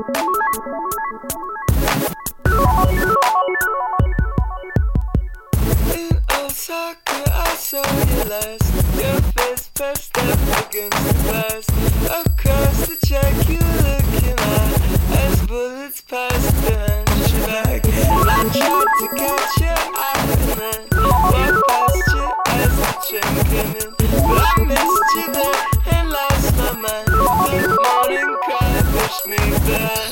In Osaka, I saw you last. Your face pressed up against the glass. Across the track, you looking at as bullets passed behind your back. I tried to catch your eye and then walk past you as the train came in. But I missed you there and lost my mind. The morning cry pushed me back.